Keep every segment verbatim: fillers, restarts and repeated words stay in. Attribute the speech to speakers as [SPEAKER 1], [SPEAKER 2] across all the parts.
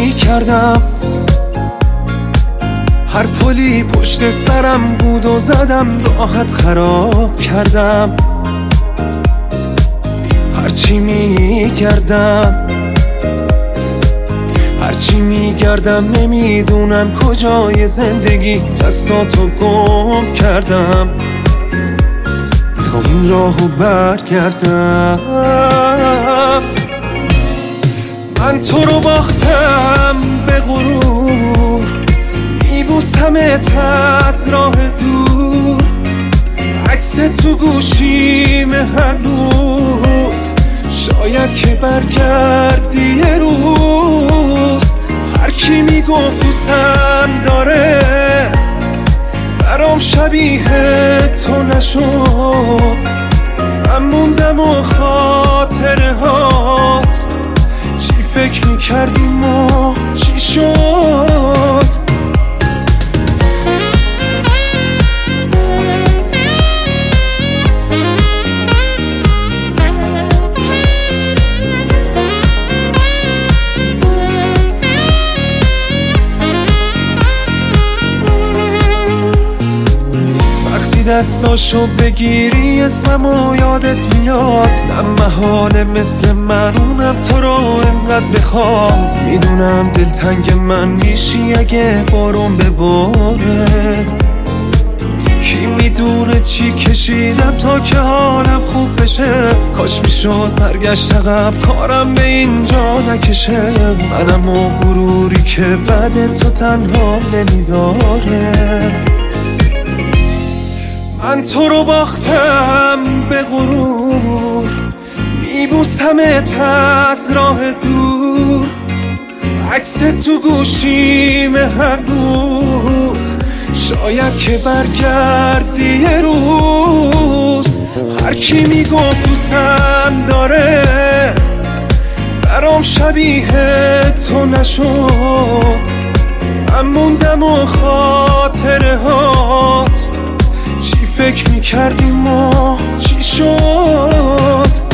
[SPEAKER 1] کردم، هر پلی پشت سرم بود و زدم راحت خراب کردم. هرچی میگردم هرچی میگردم نمیدونم کجای زندگی دستاتو گم کردم. میخوام این راهو برگردم. من تو رو باختم به غرور، میبوسمت از راه دور، عکس تو گوشیم هنوز، شاید که برگردی یه روز. هر کی میگفت دوستم داره برام شبیه تو نشد. من موندم و خاطره هات، چی فکر میکردیم و چی شد. دستاشو بگیری اسممو یادت میاد، نه محاله مثل من اونم تو رو انقدر بخواد. میدونم دلتنگ من میشی اگه بارون بباره، کی میدونه چی کشیدم تا که حالم خوب بشه. کاش میشد برگشت عقب کارم به اینجا نکشه. منم و غروری که بعد تو تنها نمیذاره. من تو رو باختم به غرور، میبوسمت از راه دور، عکس تو گوشیم هنوز، شاید که برگردی یه روز. هر کی میگفت دوستم داره برام شبیه تو نشد. من موندم و خاطره هات، چی فکر میکردیم و چی شد.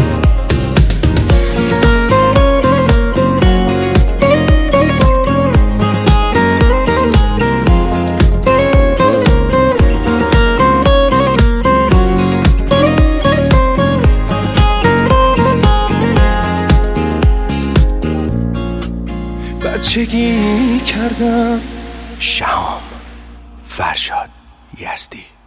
[SPEAKER 1] بچگی کردم.
[SPEAKER 2] شهام فرشاد یزدی.